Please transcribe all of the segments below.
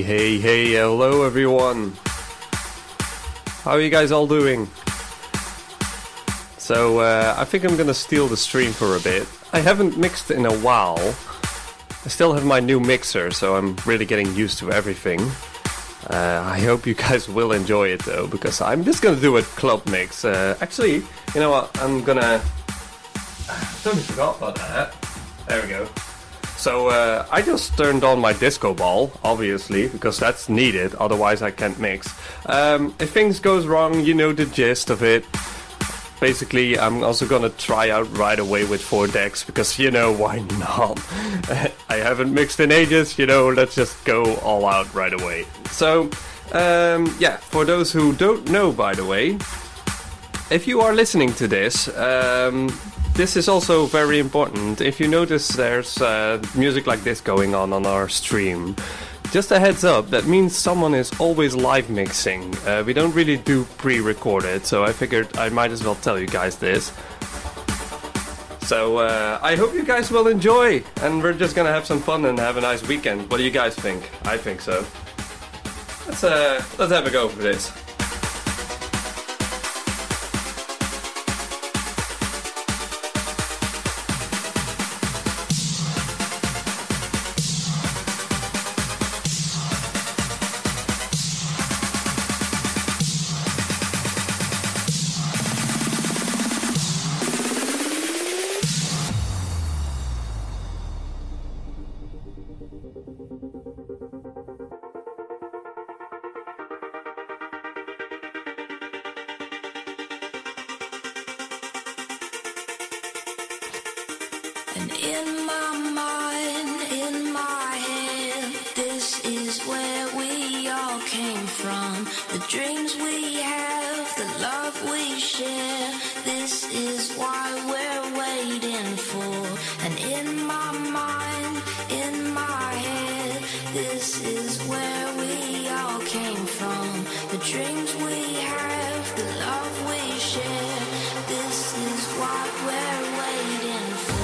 Hey, hello everyone. How are you guys all doing? So, I think I'm gonna steal the stream for a bit. I haven't mixed in a while. I still have my new mixer, so I'm really getting used to everything. I hope you guys will enjoy it though, because I'm just gonna do a club mix. Actually, you know what, I'm gonna... Totally forgot about that. There we go. So I just turned on my disco ball, obviously, because that's needed, otherwise I can't mix. If things goes wrong, you know the gist of it. Basically, I'm also gonna try out right away with 4 decks, because, you know, why not? I haven't mixed in ages, you know, let's just go all out right away. So, yeah, for those who don't know, by the way, if you are listening to this, this is also very important. If you notice there's music like this going on our stream, just a heads up, that means someone is always live mixing. We don't really do pre-recorded, so I figured I might as well tell you guys this. So I hope you guys will enjoy, and we're just gonna have some fun and have a nice weekend. What do you guys think? I think so. Let's have a go for this. And in my mind, in my head, this is where we all came from. The dreams we have, the love we share, this is why we're waiting for. And in my mind, in my head, this is where we all came from. The dreams we have, the love we share, this is what we're waiting for.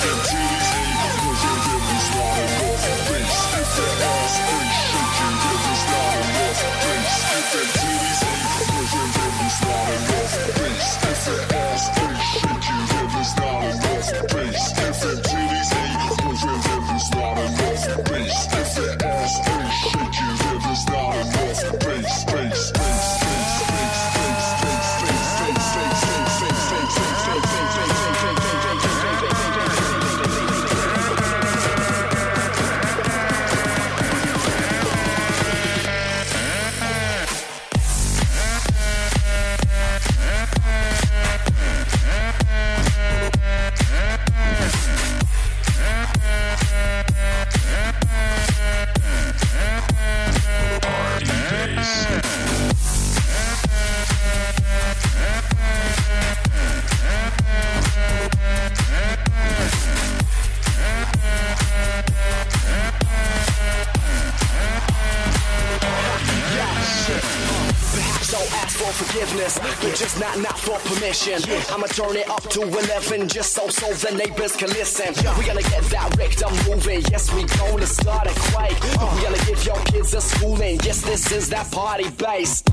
But just not for permission. I'ma turn it up to 11 just so the neighbors can listen. We gonna get that rhythm moving. Yes, we gonna start a quake. We gonna give your kids a schooling. Yes, this is that party bass.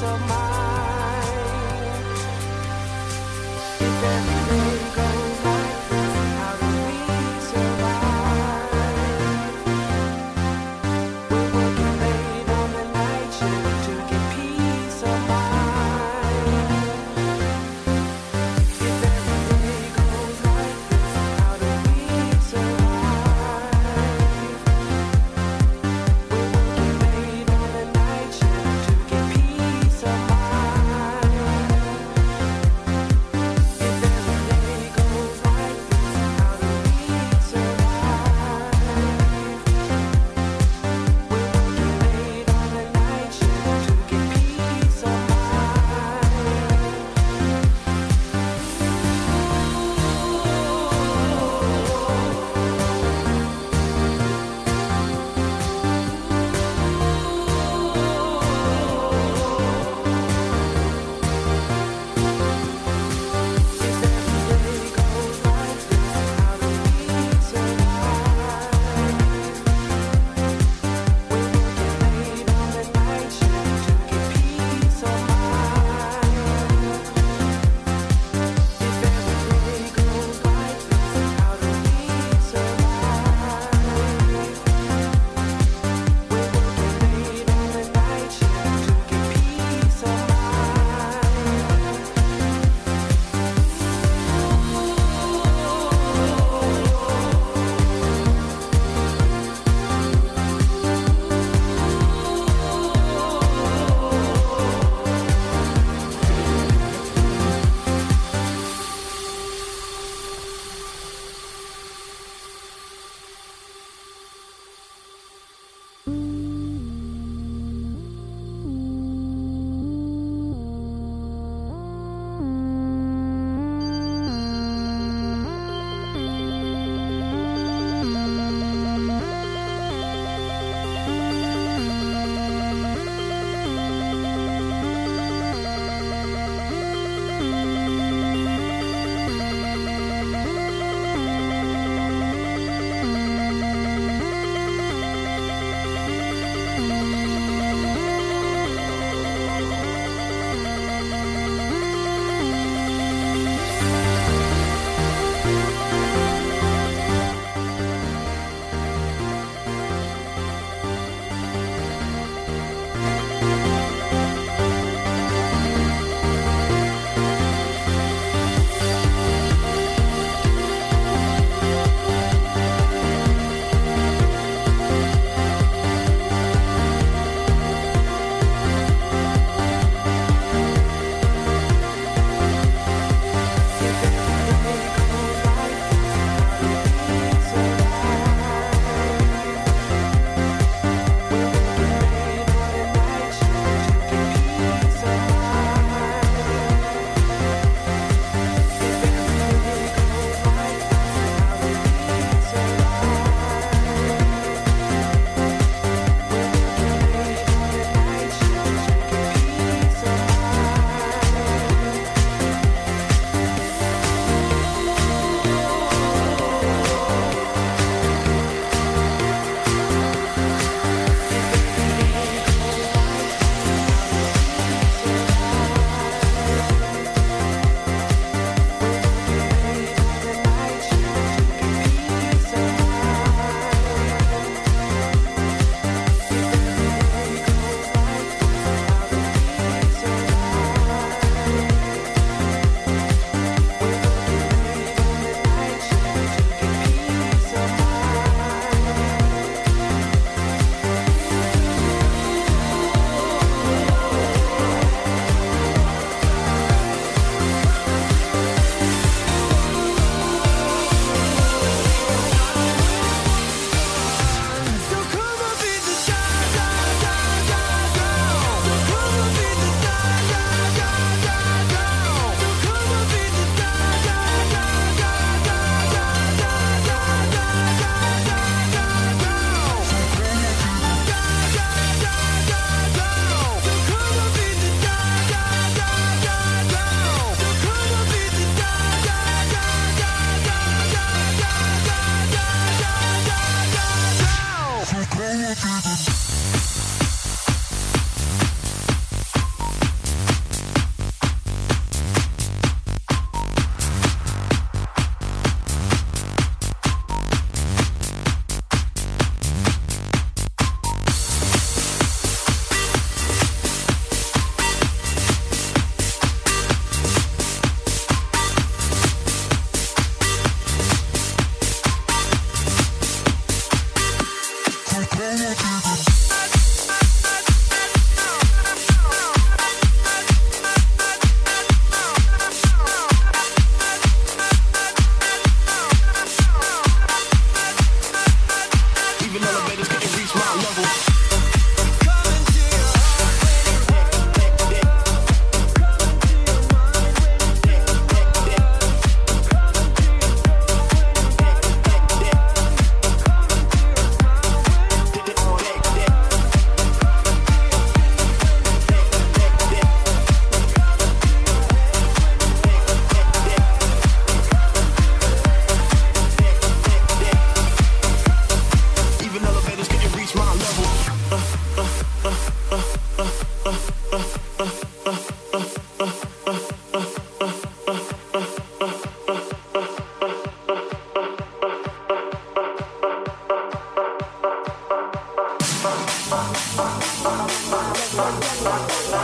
of mind. If every day goes like this, how do we survive? We're working late on the night shift to get peace of mind. If every day goes like this, how do we survive? We're working late on the night shift to get peace of mind.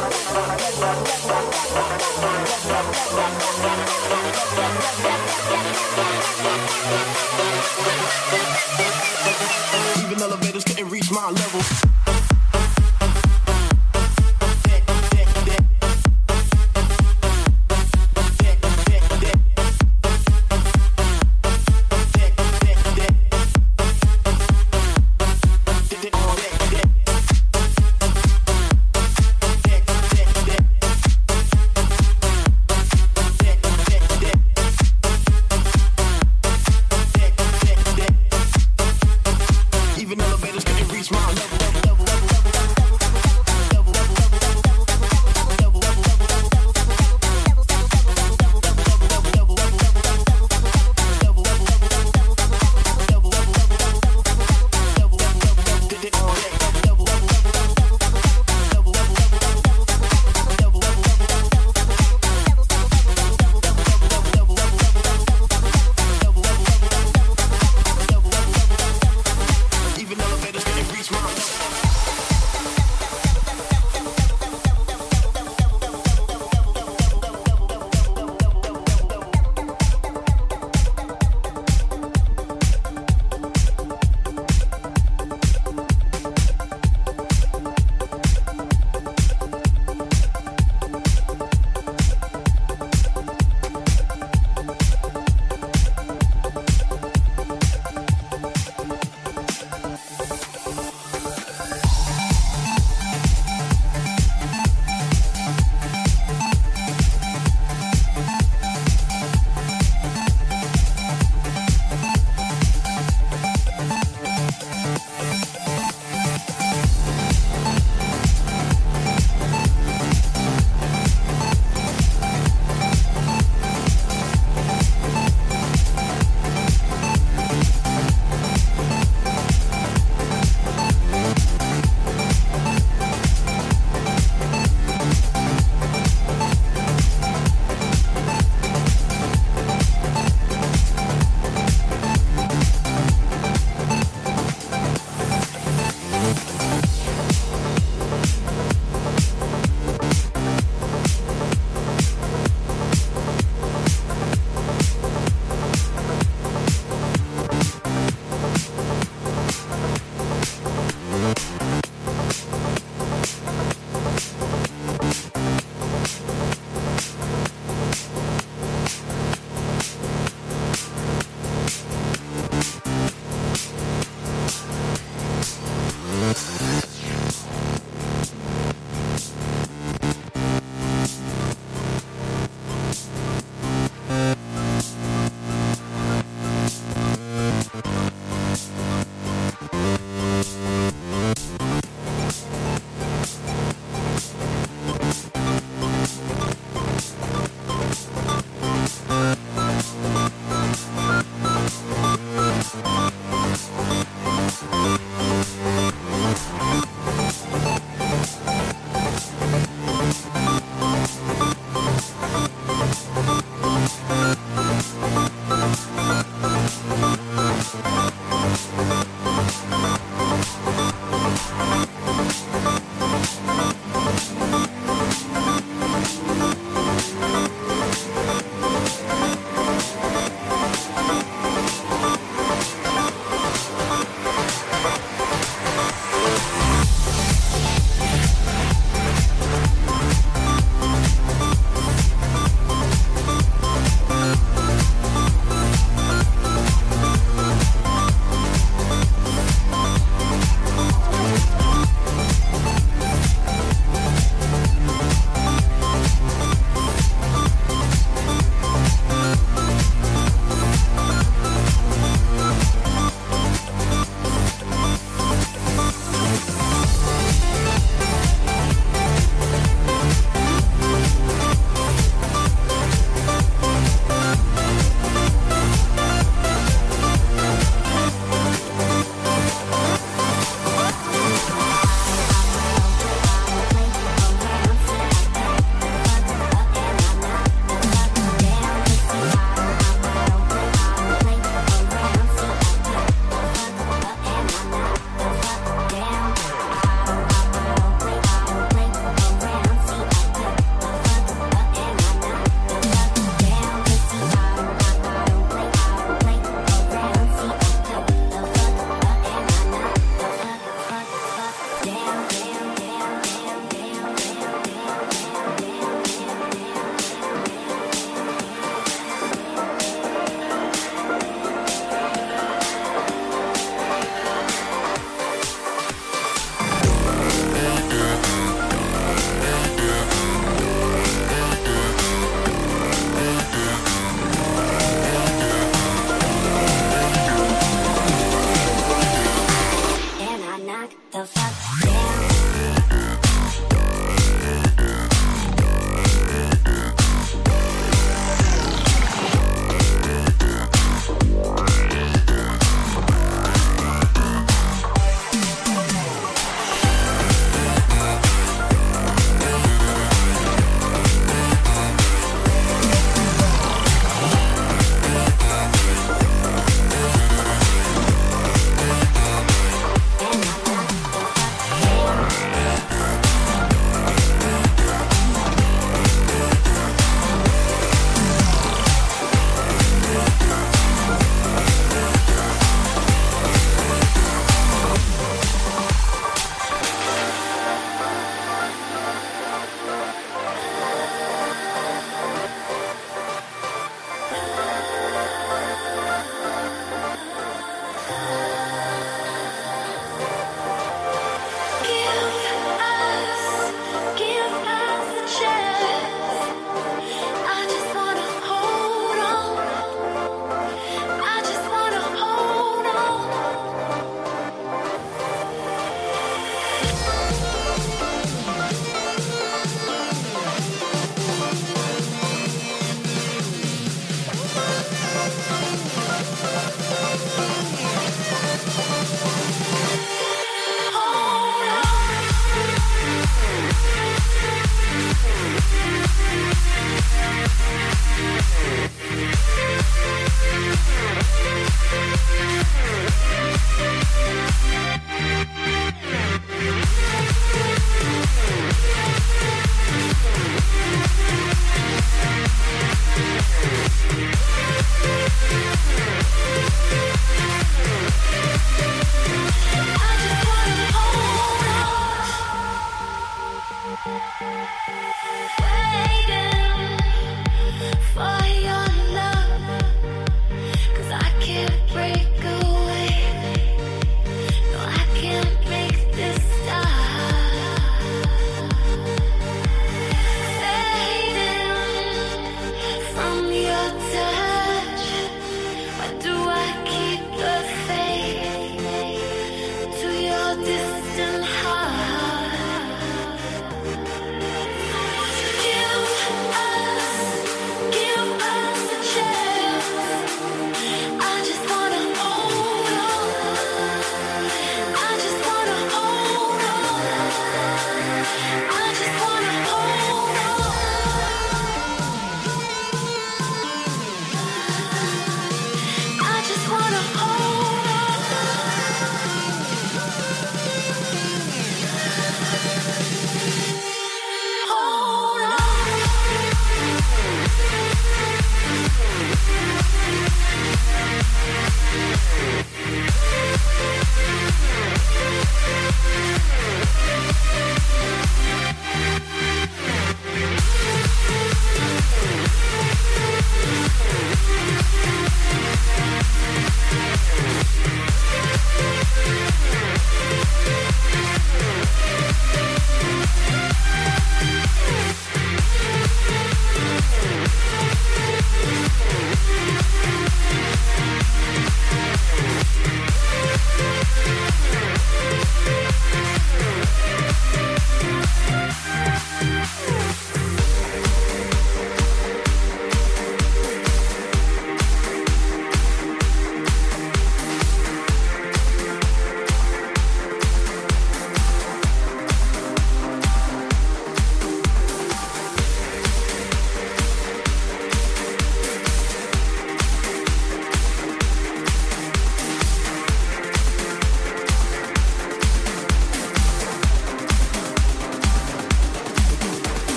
Even elevators couldn't reach my level.